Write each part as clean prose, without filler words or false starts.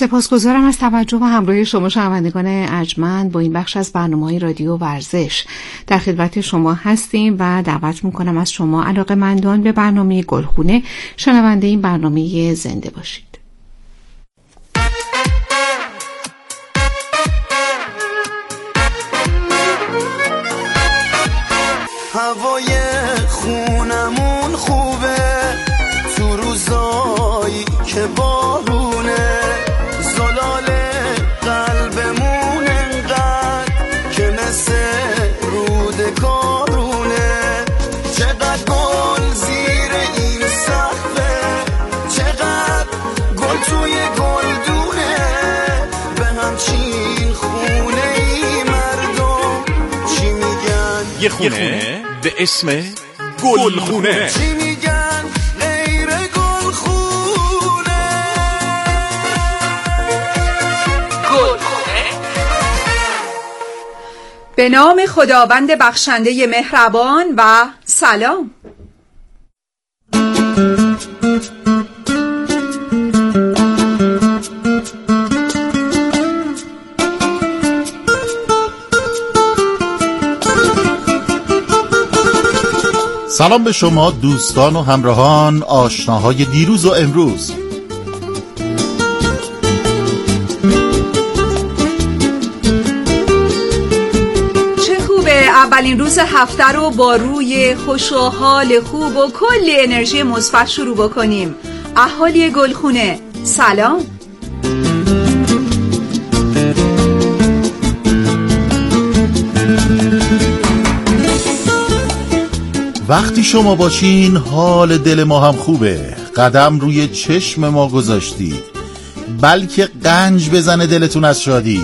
سپاسگزارم از توجه و همراهی شما شنوندگان ارجمند با این بخش از برنامه‌های رادیو ورزش. در خدمت شما هستیم و دعوت می‌کنم از شما علاقه‌مندان به برنامه گلخونه شنونده این برنامه زنده باشید. هوای خونمون خوبه تو روزایی که بارونه، زلال قلبمون انقدر که مثل رود کارونه، چقدر گل زیر این سقفه، چقدر گل توی گلدونه، به همچین خونه ای مردم چی میگن؟ یه خونه به اسم گلخونه. چی میگن غیر گلخونه؟ گلخونه به نام خداوند بخشنده مهربان و سلام. سلام به شما دوستان و همراهان، آشناهای دیروز و امروز. چه خوبه اولین روز هفته رو با روی خوش و حال خوب و کل انرژی مثبت شروع بکنیم. اهالی گلخونه سلام. وقتی شما باشین حال دل ما هم خوبه، قدم روی چشم ما گذاشتی، بلکه قنج بزنه دلتون از شادی.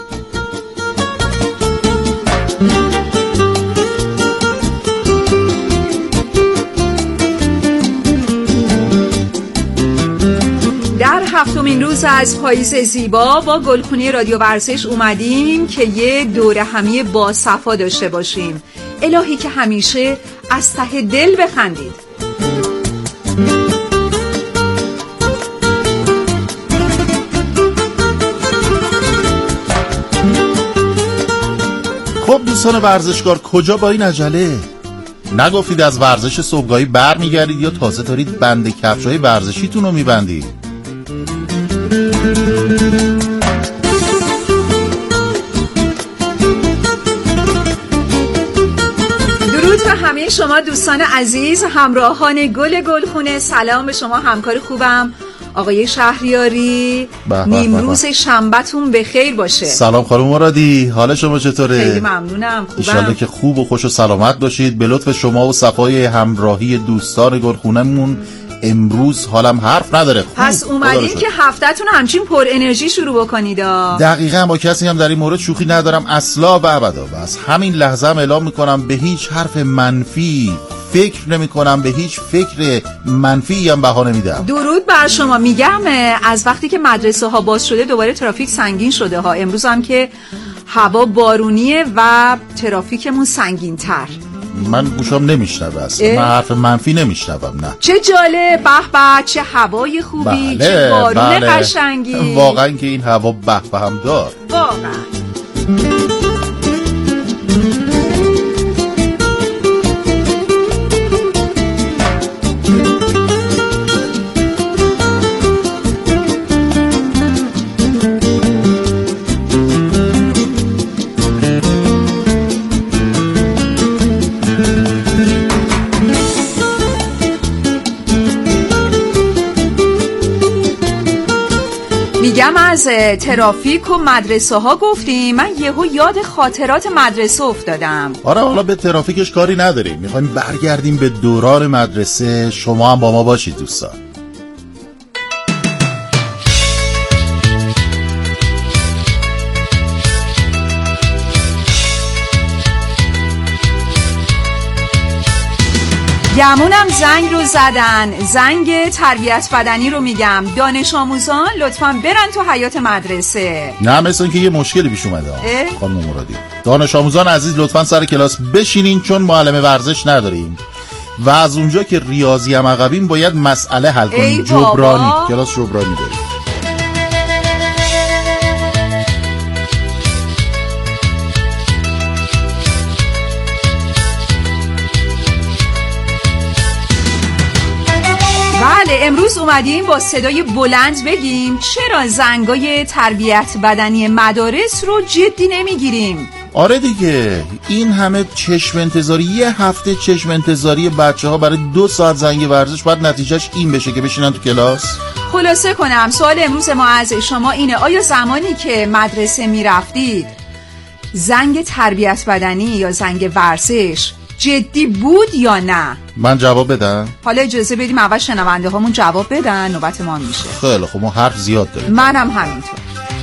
در هفتمین روز از پاییز زیبا با گلخونه رادیو ورزش اومدیم که یه دوره همی با صفا داشته باشیم. الهی که همیشه از ته دل بخندید. خب دوستان ورزشکار، کجا با این عجله؟ نگفتید از ورزش صبحگاهی بر میگردید یا تازه دارید بند کفشای ورزشیتون رو میبندید؟ درود به همه شما دوستان عزیز، همراهان گلخونه. سلام به شما همکار خوبم آقای شهریاری. نیمروز شنبه‌تون بخیر باشه. سلام خانم مرادی، حال شما چطوره؟ خیلی ممنونم، خوبم. انشالله که خوب و خوش و سلامت باشید. به لطف شما و صفای همراهی دوستان گلخونه‌مون امروز حالم حرف نداره. پس اومدین که هفته‌تون همچین پر انرژی شروع بکنید. دقیقاً، با کسی هم در این مورد شوخی ندارم اصلا و ابدا. و از همین لحظه هم اعلام میکنم به هیچ حرف منفی فکر نمی کنم، به هیچ فکر منفی هم بها نمیدم. درود بر شما. میگم از وقتی که مدرسه ها باز شده دوباره ترافیک سنگین شده ها. امروز هم که هوا بارونیه و ترافیکمون سنگین تر. من گوشم نمیشنوه اصلا، من حرف منفی نمیشنوم. نه چه جالب، به به، چه هوای خوبی، چه بارون قشنگی. واقعا که این هوا به به هم دار. واقعا میگم از ترافیک و مدرسه ها گفتیم، من یهو یاد خاطرات مدرسه افتادم. آره، حالا به ترافیکش کاری نداریم، میخوایم برگردیم به دوران مدرسه. شما هم با ما باشید دوستان. گمونم زنگ رو زدن، زنگ تربیت بدنی رو میگم. دانش آموزان لطفاً برن تو حیات مدرسه. نه، مثل این که یه مشکلی پیش اومده خانم مرادی. دانش آموزان عزیز لطفاً سر کلاس بشینین چون معلم ورزش نداریم و از اونجا که ریاضی هم عقبیم باید مسئله حل کنیم. جبرانی، کلاس جبرانی داریم. امروز اومدیم با صدای بلند بگیم چرا زنگای تربیت بدنی مدارس رو جدی نمیگیریم. آره دیگه، این همه چشم انتظاری، یه هفته چشم انتظاری بچه ها برای 2 ساعت زنگ ورزش، باید نتیجهش این بشه که بشینن تو کلاس. خلاصه کنم، سوال امروز ما از شما اینه: آیا زمانی که مدرسه میرفتید زنگ تربیت بدنی یا زنگ ورزش جدی بود یا نه؟ من جواب بدم؟ حالا اجازه بدیم اول شنونده هامون جواب بدن، نوبت ما میشه. خیلی خب، ما حرف زیاد داریم. منم همینطور.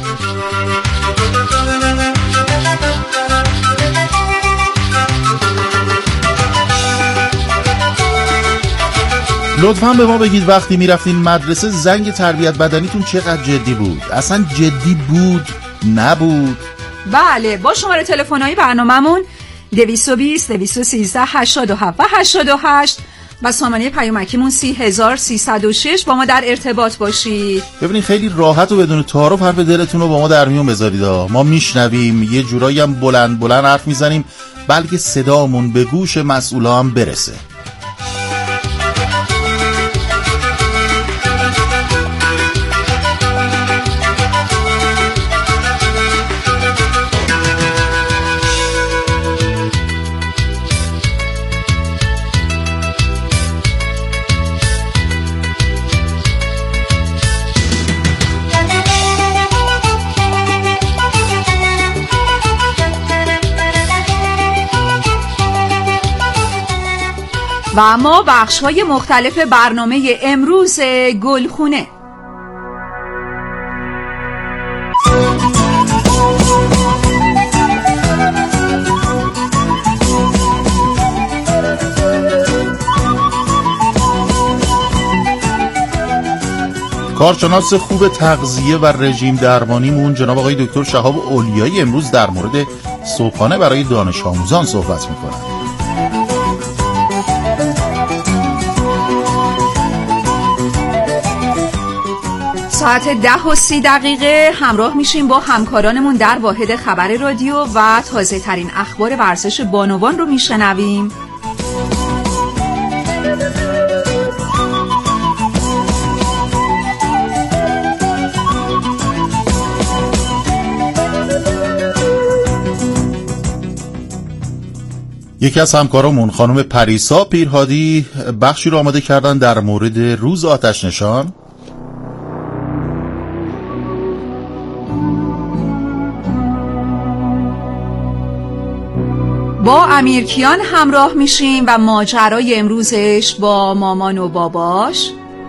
لطفاً به ما بگید وقتی میرفتین مدرسه زنگ تربیت بدنیتون چقدر جدی بود؟ اصلا جدی بود؟ نبود؟ بله، با شماره تلفن‌های برنامه‌مون 220 213 87 و 88 و سامانه پیامکیمون 30306 با ما در ارتباط باشید. ببینید خیلی راحت و بدون تعارف حرف دلتون رو با ما در میون بذارید. ما میشنویم، یه جورایی هم بلند بلند حرف میزنیم، بلکه صدامون به گوش مسئولا هم برسه. و اما بخش‌های مختلف برنامه امروز گلخونه. کارشناس خوب تغذیه و رژیم درمانیمون جناب آقای دکتر شهاب اولیایی امروز در مورد صبحانه برای دانش آموزان صحبت می‌کنند. ساعت 10:30 همراه میشیم با همکارانمون در واحد خبر رادیو و تازه ترین اخبار ورزش بانوان رو میشنویم. یکی از همکارامون خانم پریسا پیرهادی بخشی رو آماده کردن در مورد روز آتش نشان. با امیرکیان همراه میشیم و ماجرای امروزش با مامان و باباش.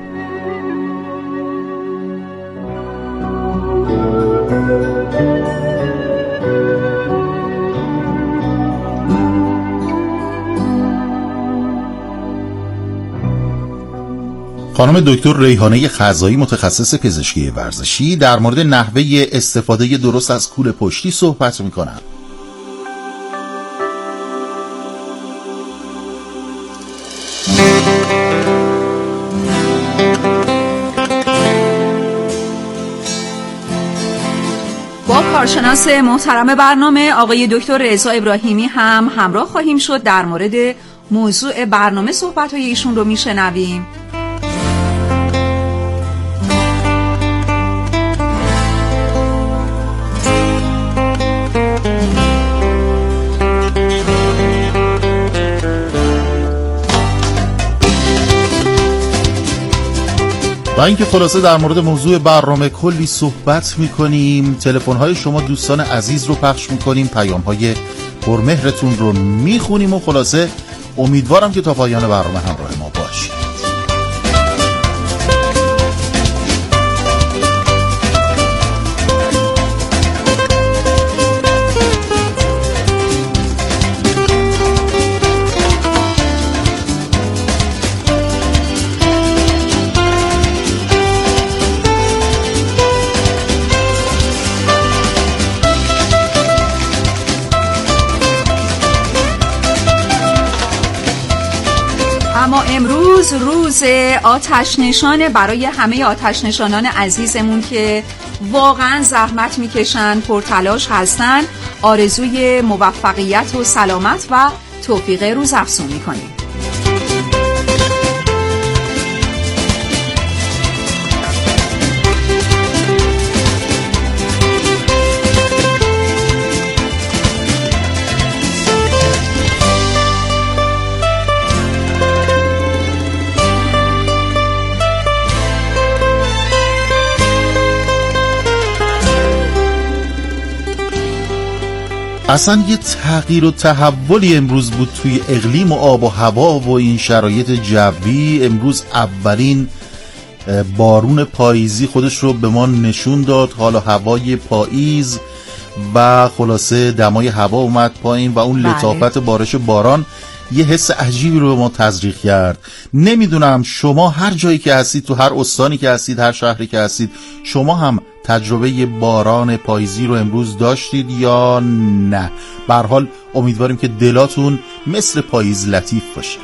خانم دکتر ریحانه خزایی متخصص پزشکی ورزشی در مورد نحوه استفاده درست از کول پشتی صحبت میکنن. با کارشناس محترم برنامه آقای دکتر رضا ابراهیمی هم همراه خواهیم شد. در مورد موضوع برنامه صحبت‌های ایشون رو میشنویم. و اینکه خلاصه در مورد موضوع برنامه کلی صحبت میکنیم. تلفن‌های شما دوستان عزیز رو پخش میکنیم، پیام‌های پرمهرتون رو میخونیم و خلاصه امیدوارم که تا پایان برنامه همراه ما باشید. اما امروز روز آتش نشانه برای همه آتش نشانان عزیزمون که واقعا زحمت میکشن، پرتلاش هستن. آرزوی موفقیت و سلامت و توفیق روز افزون میکنیم. اصلا یه تغییر و تحولی امروز بود توی اقلیم و آب و هوا و این شرایط جوی. امروز اولین بارون پاییزی خودش رو به ما نشون داد. حالا هوای پاییز و خلاصه دمای هوا اومد پایین و اون لطافت بارش باران یه حس عجیبی رو به ما تزریق کرد. نمیدونم شما هر جایی که هستید، تو هر استانی که هستید، هر شهری که هستید، شما هم تجربه باران پاییزی رو امروز داشتید یا نه؟ به هر حال امیدواریم که دلاتون مثل پاییز لطیف باشه.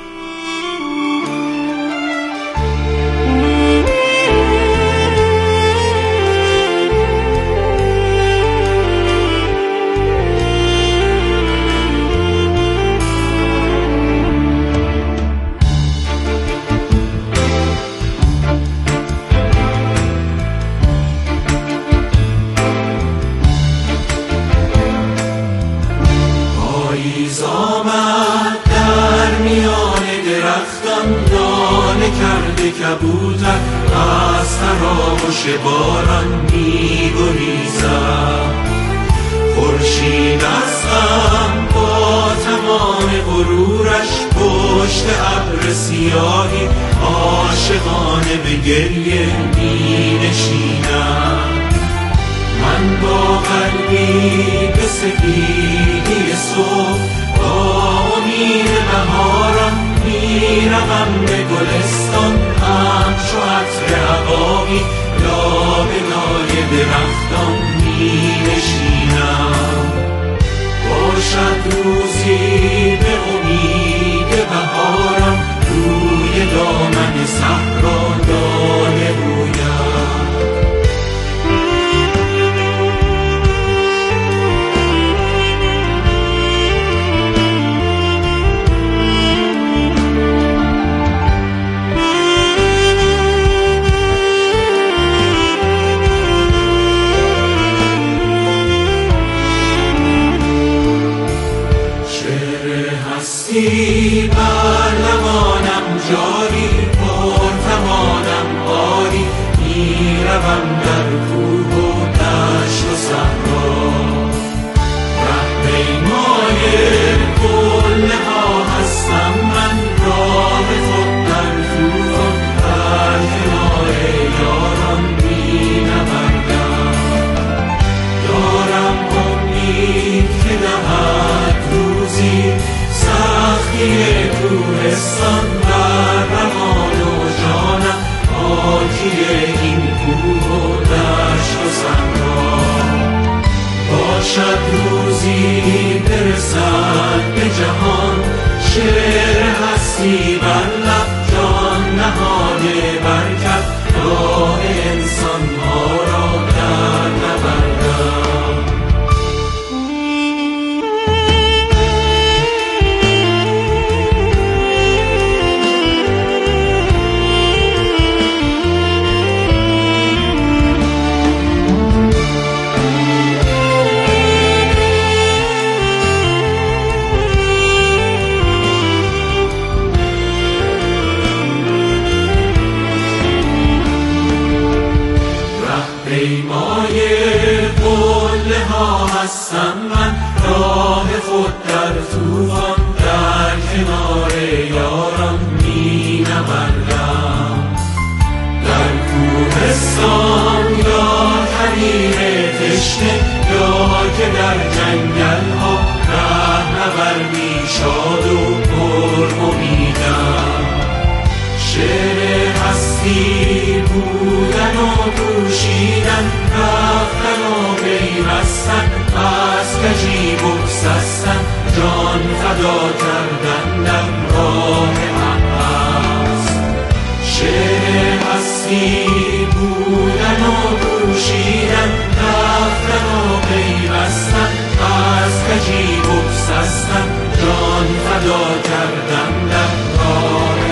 کبوتر از تراوش باران می‌گریزد. خورشید از غم با تمام غرورش پشت ابر سیاهی عاشقانه به گریه می‌نشیند. من با قلبی به سفیدی صبح با امید بهاران میروم به گلستان، همچو عطر عقاقی لابلای درختان مینشینم. باشد روزی به امید بهارم روی دامن صحرا دانه رویم. بر لبانم جاری پرتمانم آری، میروم در کوه و دشت و صحرا. رهپیمای قله ها هستم من، راه خود در طوفان در کنار یاران مینوردم. دارم امید که دهد روزی سختی کوهستان بر روان و جانم، حاکی این کوه و دشت و صحرا. باشد روزی برسد به جهان شعر هستی بر لب، جان نهاده برکت راه انسان ها را در نبردم. پیمای قله ها هستم من، راه خود در طوفان در کنار یاران مینوردم. در کوهستان یا حریر تشنه، یا که در جنگل ها رهنوردی شاد و پر امیدم. شعر هستی بودن و پوشیدن، رفتن و پیوستن، از کجی بگسستن، جان فدا کردن در راه حق. شعر هستی بودن و پوشیدن، رفتن و پیوستن، از کجی بگسستن، جان فدا کردن در راه حق.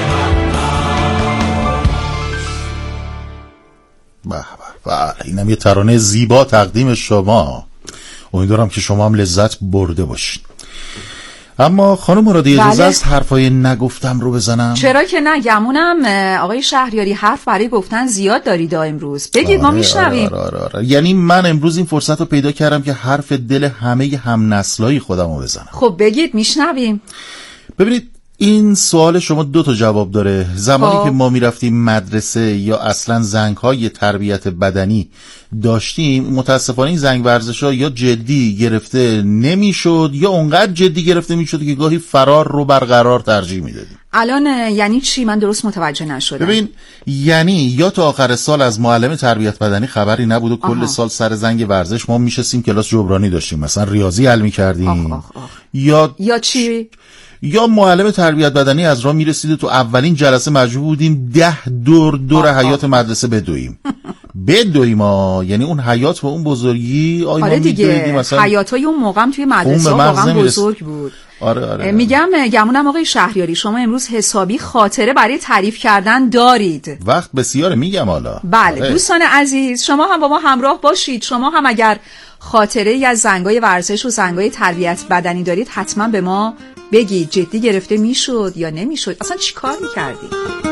اینم یه ترانه زیبا تقدیم شما. امیدوارم که شما هم لذت برده باشین. اما خانم مرادی اجازه بله. از حرفای نگفتم رو بزنم؟ چرا که نه، گمونم آقای شهریاری حرف برای گفتن زیاد دارید امروز. بگید ما میشنویم. آره. یعنی من امروز این فرصت رو پیدا کردم که حرف دل همه هم نسلای خودم رو بزنم. خب بگید میشنویم. ببینید این سوال شما 2 تا جواب داره. زمانی که ما میرفتیم مدرسه یا اصلا زنگ‌های تربیت بدنی داشتیم، متاسفانه این زنگ ورزش‌ها یا جدی گرفته نمیشد یا اونقدر جدی گرفته میشد که گاهی فرار رو برقرار ترجیح میدادیم. الان یعنی چی؟ من درست متوجه نشدم. ببین یعنی یا تا آخر سال از معلم تربیت بدنی خبری نبود و کل سال سر زنگ ورزش ما میشستیم کلاس جبرانی داشتیم، مثلا ریاضی حل می‌کردیم. یا چی؟ یا معلم تربیت بدنی از راه میرسید و تو اولین جلسه مجبور بودیم 10 دور حیات مدرسه بدویم. یعنی اون حیات و اون بزرگی آره دیگه، مثلا حیاتای اون موقع توی مدرسه واقعا بزرگ بود. آره. میگم گمونم آقای شهریاری شما امروز حسابی خاطره برای تعریف کردن دارید. وقت بسیاره میگم حالا. بله دوستان عزیز، شما هم با ما همراه باشید. شما هم اگر خاطره ای از زنگای ورزش و زنگای تربیت بدنی دارید حتما به ما بگید. جدی گرفته میشد یا نمیشد؟ اصلا چی کار میکردید؟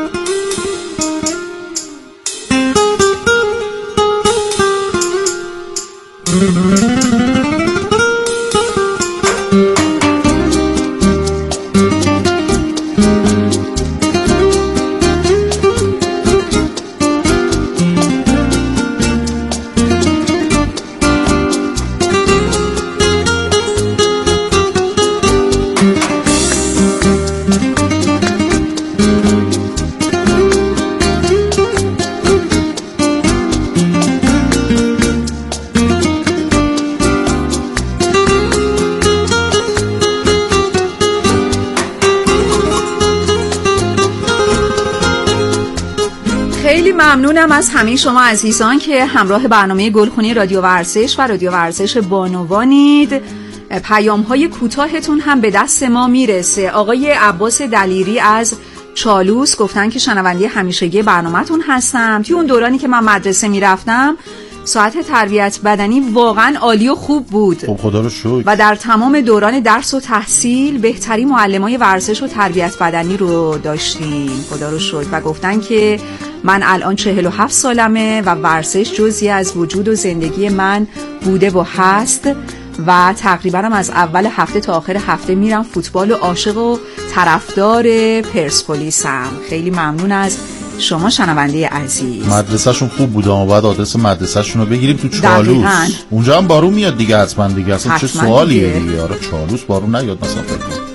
ممنونم از همه شما عزیزان که همراه برنامه گلخونه رادیو ورزش و رادیو ورزش بانوانید. پیام‌های کوتاهتون هم به دست ما میرسه. آقای عباس دلیری از چالوس گفتن که شنونده همیشگی برنامه‌تون هستم. توی اون دورانی که من مدرسه میرفتم ساعت تربیت بدنی واقعا عالی و خوب بود. خب خدا رو شکر. و در تمام دوران درس و تحصیل بهترین معلمای ورزش و تربیت بدنی رو داشتیم. خدا رو شکر. و گفتن که من الان 47 سالمه و ورزش جزئی از وجود و زندگی من بوده و هست و تقریبا از اول هفته تا آخر هفته میرم فوتبال و عاشق و طرفدار پرسپولیسم. خیلی ممنون از شما شنونده عزیز. مدرسه‌شون خوب بوده، ما باید آدرس مدرسه‌شون رو بگیریم تو چالوس. اونجا هم بارون میاد دیگه حتما دیگه. اصلا چه سوالیه دیگه. آره چالوس بارون نیاد مثلا فکر.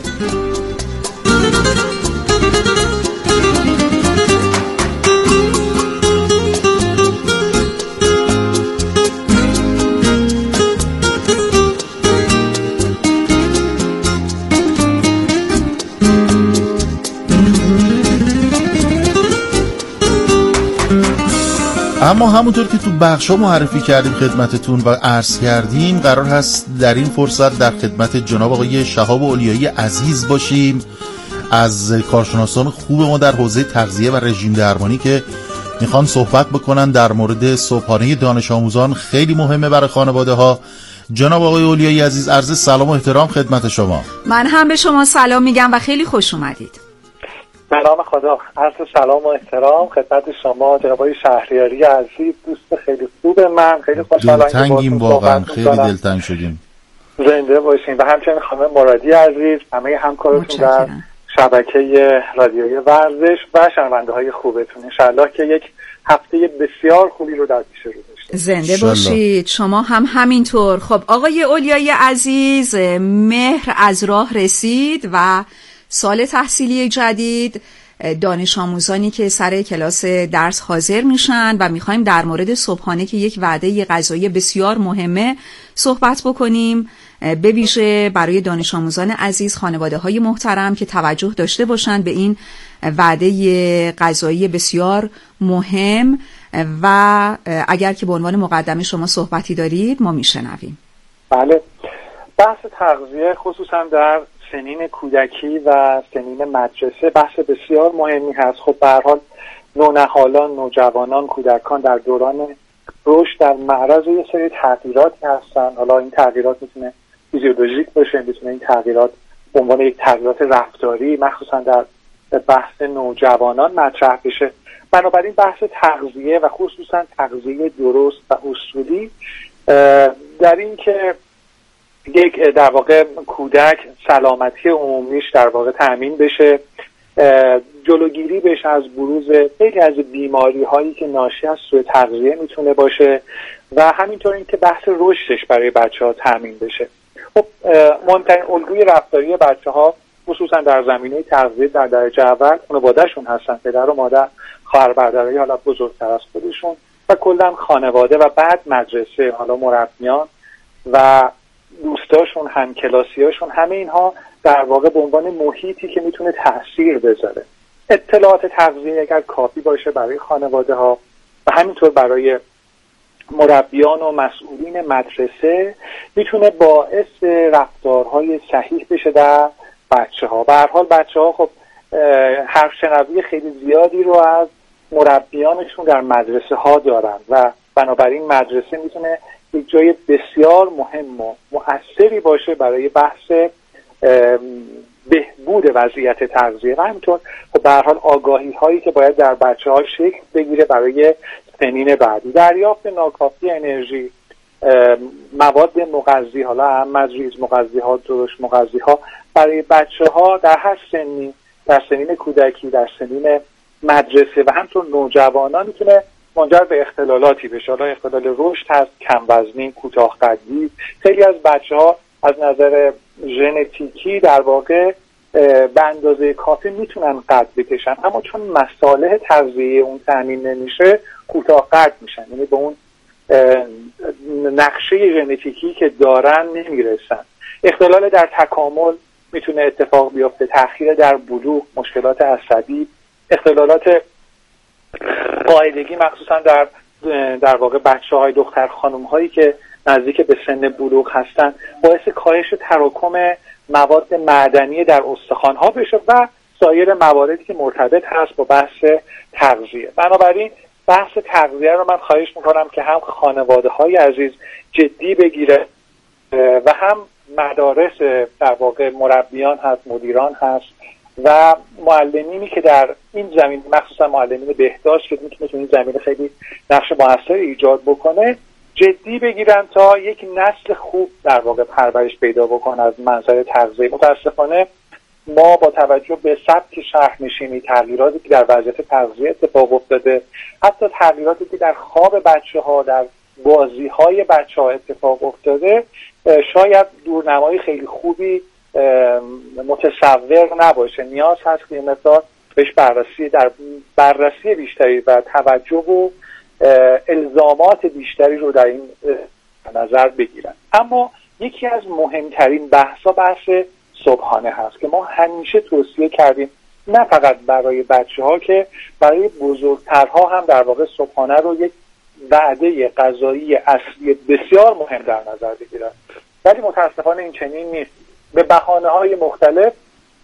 اما همونطور که تو بخشا معرفی کردیم خدمتتون و عرض کردیم، قرار هست در این فرصت در خدمت جناب آقای شهاب اولیایی عزیز باشیم از کارشناسان خوب ما در حوزه تغذیه و رژیم درمانی که میخوان صحبت بکنن در مورد صبحانه دانش آموزان. خیلی مهمه برای خانواده ها. جناب آقای اولیایی عزیز، عرض سلام و احترام خدمت شما. من هم به شما سلام میگم و خیلی خوش اومدید. سلام خدا، عرض سلام و احترام خدمت شما جناب آقای شهریاری عزیز، دوست خیلی خوب من. خیلی خوشحالم که دلتنگیم، واقعا خیلی دلتنگ شدیم. زنده باشین. و همچنین خانم مرادی عزیز، همه همکاراتون در شبکه رادیوی ورزش و شنونده های خوبتون. انشالله که یک هفته بسیار خوبی رو در پیش رو داشته. زنده باشید. شما هم همینطور. خب آقای اولیایی عزیز، مهر از راه رسید و سال تحصیلی جدید، دانش آموزانی که سر کلاس درس حاضر میشن و میخوایم در مورد صبحانه که یک وعده غذایی بسیار مهمه صحبت بکنیم، به ویژه برای دانش آموزان عزیز، خانواده های محترم که توجه داشته باشند به این وعده غذایی بسیار مهم. و اگر که به عنوان مقدمه شما صحبتی دارید ما میشنویم. بله، بحث تغذیه خصوصا در سنین کودکی و سنین مدرسه بحث بسیار مهمی هست. خب به هر حال نونهالان، نوجوانان، کودکان در دوران رشد در معرض یه سری تغییراتی هستن. حالا این تغییرات میتونه فیزیولوژیک باشه، میتونه این تغییرات به عنوان یک تغییرات رفتاری مخصوصا در بحث نوجوانان مطرح بشه. بنابراین بحث تغذیه و خصوصا تغذیه درست و اصولی در این که یک در واقع کودک سلامتی عمومیش در واقع تأمین بشه، جلوگیری بشه از بروز خیلی از بیماری هایی که ناشی از سوء تغذیه میتونه باشه و همینطور این که بحث رشدش برای بچه ها تأمین بشه. خب مهمترین الگوی رفتاری بچه ها خصوصا در زمینه تغذیه در درجه اول خانواده‌شون هستن، پدر و مادر، خواهر برادرای حالا بزرگتر از خودشون و کلا خانواده و بعد مدرسه، حالا مربیان و دوستاشون، همکلاسیاشون، همه اینها در واقع به عنوان محیطی که میتونه تأثیر بذاره. اطلاعات تغذیه اگر کافی باشه برای خانواده ها و همینطور برای مربیان و مسئولین مدرسه میتونه باعث رفتارهای صحیح بشه در بچه ها. به هر حال بچه ها خب حرف شنوی خیلی زیادی رو از مربیانشون در مدرسه ها دارن و بنابراین مدرسه میتونه یک جای بسیار مهم و مؤثری باشه برای بحث بهبود وضعیت تغذیه و همینطور به هر حال آگاهی هایی که باید در بچه ها شکل بگیره برای سنین بعدی. دریافت ناکافی انرژی، مواد مغذی، حالا اهم از ریز مغذی ها، درشت مغذی ها برای بچه ها در هر سنی، در سنین کودکی، در سنین مدرسه و همینطور نوجوانان میتونه منجر به اختلالاتی بشه. حالا اختلال رشد هست، کم وزنی، کوتاه قدی. خیلی از بچه‌ها از نظر ژنتیکی در واقع به اندازه کافی میتونن قد بکشن، اما چون مصالح تغذیه اون تامین نمیشه کوتاه قد میشن، یعنی به اون نقشه ژنتیکی که دارن نمیرسن. اختلال در تکامل میتونه اتفاق بیفته، تأخیر در بلوغ، مشکلات عصبی، اختلالات قاعدگی مخصوصا در واقع بچه‌های دختر خانم‌هایی که نزدیک به سن بلوغ هستن باعث کاهش تراکم مواد معدنی در استخوان‌ها بشه و سایر مواردی که مرتبط هست با بحث تغذیه. بنابراین بحث تغذیه رو من خواهش میکنم که هم خانواده‌های عزیز جدی بگیره و هم مدارس در واقع مربیان هست، مدیران هست و معلمینی که در این زمین، مخصوصا معلمین بهداشت که میتونه تو این زمینه خیلی نقش موثری ایجاد بکنه، جدی بگیرن تا یک نسل خوب در واقع پرورش پیدا بکنه از منظر تغذیه. متاسفانه ما با توجه به سبک شهرنشینی، تغییراتی که در وضعیت تغذیه اتفاق افتاده، حتی تغییراتی که در خواب بچه‌ها، در بازی‌های بچه‌ها اتفاق افتاده، شاید دورنمای خیلی خوبی متصور نباشه. نیاز هست که مقدار بهش بررسی بیشتری و توجه و الزامات بیشتری رو در این نظر بگیرن. اما یکی از مهمترین بحث صبحانه هست که ما همیشه توصیه کردیم، نه فقط برای بچه‌ها که برای بزرگترها هم در واقع صبحانه رو یک وعده غذایی اصلی بسیار مهم در نظر بگیرن، ولی متاسفانه این چنین نیست. به بهانه‌های مختلف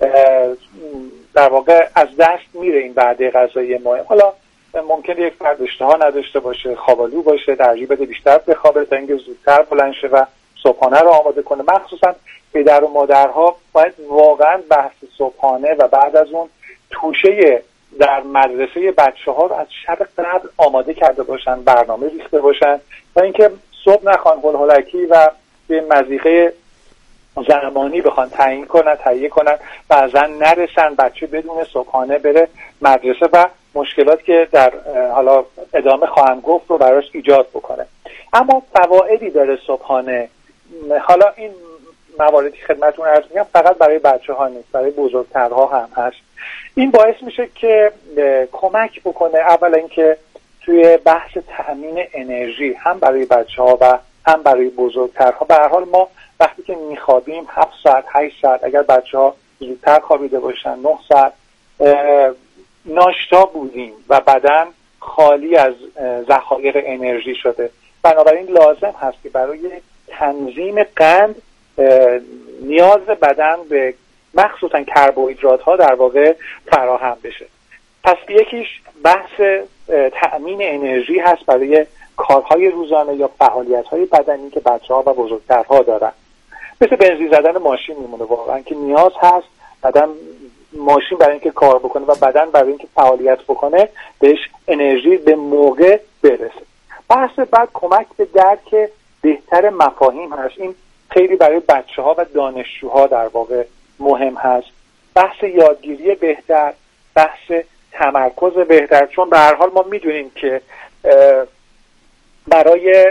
در واقع از دست میره این وعده غذایی مهم. حالا ممکنه یک فرد اشتها نداشته باشه، خوابالو باشه، ترجیح بده بیشتر بخوابه تا اینکه زودتر بلند شه و صبحانه رو آماده کنه. مخصوصا پدر و مادرها باید واقعا بحث صبحانه و بعد از اون توشه در مدرسه بچه‌ها رو از شب قبل آماده کرده باشن، برنامه ریخته باشن تا اینکه صبح نخوان هلهلکی و به مضیقه زمانی بخوان تهیه کنن بعضا نرسن، بچه بدون صبحانه بره مدرسه و مشکلات که در حالا ادامه خواهم گفت رو براش ایجاد بکنه. اما فوایدی داره صبحانه. حالا این مواردی خدمتتون عرض میگم فقط برای بچه‌ها نیست، برای بزرگترها هم هست. این باعث میشه که کمک بکنه اولا اینکه توی بحث تأمین انرژی هم برای بچه‌ها و هم برای بزرگترها. به هر حال ما وقتی که میخوابیم 7 ساعت 8 ساعت، اگر بچه‌ها زودتر خوابیده باشن 9 ساعت ناشتا بودیم و بدن خالی از ذخایر انرژی شده. بنابراین لازم هست که برای تنظیم قند نیاز بدن به مخصوصا کربوهیدرات ها در واقع فراهم بشه. پس یکیش بحث تأمین انرژی هست برای کارهای روزانه یا فعالیت‌های بدنی که بچه‌ها و بزرگترها دارن. مثل بنزین زدن ماشین میمونه واقعا که نیاز هست بدن ماشین برای اینکه کار بکنه و بدن برای اینکه فعالیت بکنه بهش انرژی به موقع برسه. بحث بعد کمک به درک بهتر مفاهیم هست. این خیلی برای بچه‌ها و دانشجوها در واقع مهم هست. بحث یادگیری بهتر، بحث تمرکز بهتر، چون به هر حال ما میدونیم که برای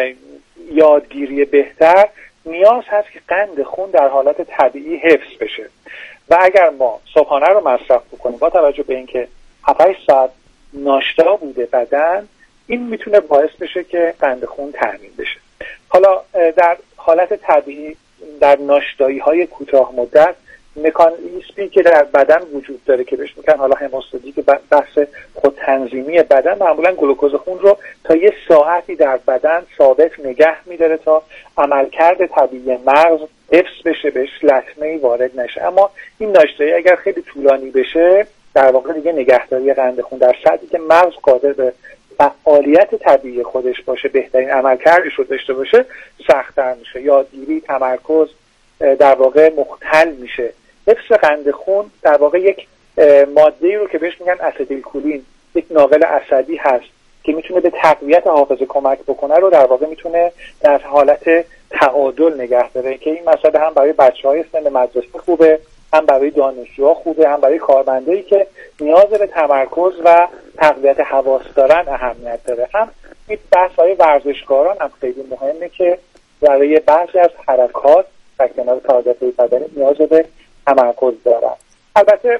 یادگیری بهتر نیاز هست که قند خون در حالت طبیعی حفظ بشه و اگر ما صبحانه رو مصرف بکنیم با توجه به اینکه 7-8 ساعت ناشتا بوده بدن، این میتونه باعث بشه که قند خون تامین بشه. حالا در حالت طبیعی در ناشتایی های کوتاه مدت مکانیزمی که در بدن وجود داره که بهش میگن حالا هموستاتیک، بحث خودتنظیمی بدن معمولا گلوکوز خون رو تا یه ساعتی در بدن ثابت نگه میداره تا عملکرد طبیعی مغز حفظ بشه، بهش لطمه‌ای وارد نشه. اما این ناشتایی اگر خیلی طولانی بشه در واقع دیگه نگهداری قند خون در سطحی که مغز قادر به فعالیت طبیعی خودش باشه، بهترین عملکردش رو داشته باشه، سخت‌تر میشه. یادگیری، تمرکز در واقع مختل میشه. حفظ قند خون در واقع یک ماده‌ای رو که بهش میگن استیلکولین، یک ناقل اسیدی هست که میتونه به تقویت حافظه کمک بکنه، رو در واقع میتونه در حالت تعادل نگه داره که این مسئله هم برای بچه‌های سن مدرسه خوبه، هم برای دانشجوها خوبه، هم برای کارمندایی که نیاز به تمرکز و تقویت حواس دارن اهمیت داره. هم این بحث‌های ورزشکاران هم خیلی مهمه که برای بعضی از حرکات در کنار فعالیت‌های بدنی نیاز به تمرکز دارن. البته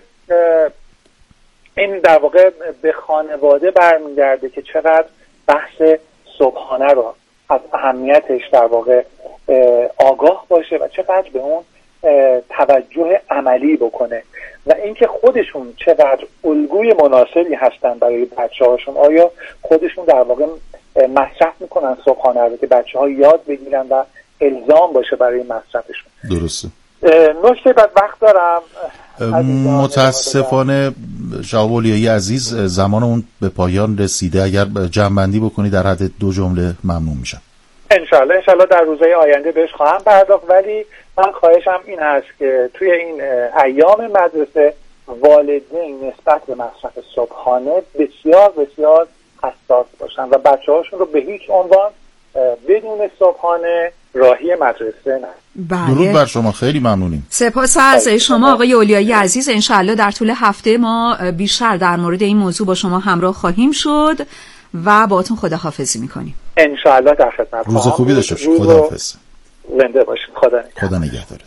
این در واقع به خانواده برمیگرده که چقدر بحث صبحانه رو از اهمیتش در واقع آگاه باشه و چقدر به اون توجه عملی بکنه و اینکه خودشون چقدر الگوی مناسبی هستن برای بچه‌هاشون. آیا خودشون در واقع مصرف میکنن صبحانه رو که بچه‌ها یاد بگیرن و الزام باشه برای مصرفشون. درسته. نکته بعد وقت دارم متاسفانه شهاب اولیایی عزیز زمان اون به پایان رسیده. اگر جمع‌بندی بکنی در حد 2 جمله ممنون میشم. انشالله در روزهای آینده بهش خواهم پرداخت، ولی من خواهشم این هست که توی این ایام مدرسه والدین نسبت به مصرف صبحانه بسیار بسیار حساس باشن و بچه‌هاشون رو به هیچ عنوان بدون صبحانه راهی مدرسه نه. بله. درود بر شما، خیلی ممنونیم. سپاس از شما آقای اولیایی عزیز. انشالله در طول هفته ما بیشتر در مورد این موضوع با شما همراه خواهیم شد و باهاتون خداحافظی میکنیم. انشالله در خدمت. روز خوبی داشته باشید. خداحافظ. زنده باشید. خدا نگهدارتون.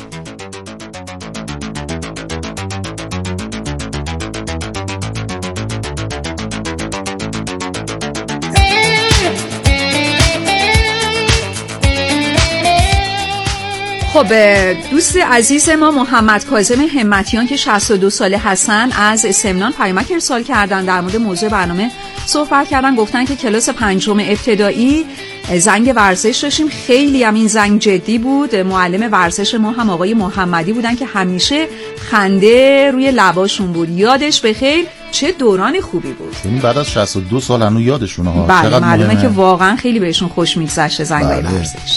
خب دوست عزیز ما محمد کاظم همتیان که 62 ساله هستن از سمنان پیامک ارسال کردن، در مورد موضوع برنامه صحبت کردن. گفتن که کلاس 5 ابتدایی زنگ ورزش داشتیم، خیلی هم این زنگ جدی بود. معلم ورزش ما هم آقای محمدی بودن که همیشه خنده روی لباشون بود. یادش بخیر، چه دوران خوبی بود. یعنی بعد از 62 سال هنوز یادشونه ها. بله، معلومه که واقعا خیلی بهشون خوش میگذشت زنگ‌های ورزش.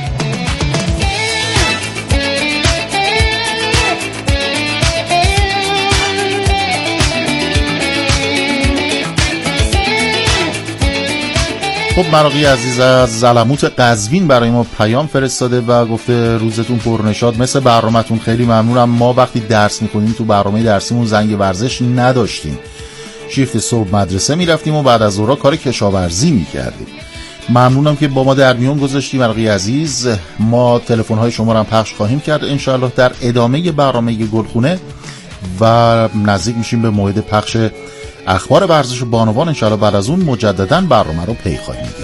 خب مراقی عزیز از زلموت قزوین برای ما پیام فرستاده و گفته روزتون پرنشاد، مثل برنامه‌تون خیلی ممنونم. ما وقتی درس می‌خونیم تو برنامه درسیمون زنگ ورزش نداشتیم، شیفت صبح مدرسه میرفتیم و بعد از ظهر کار کشاورزی میکردیم. ممنونم که با ما در میون گذاشتیم مراقی عزیز. ما تلفن‌های شما رو هم پخش خواهیم کرد انشاءالله در ادامه برنامه گلخونه و نزدیک میشیم به موعد پخش اخبار ورزش و بانوان. انشاءالله بعد از اون مجددا برنامه رو پی خواهیم گرفت.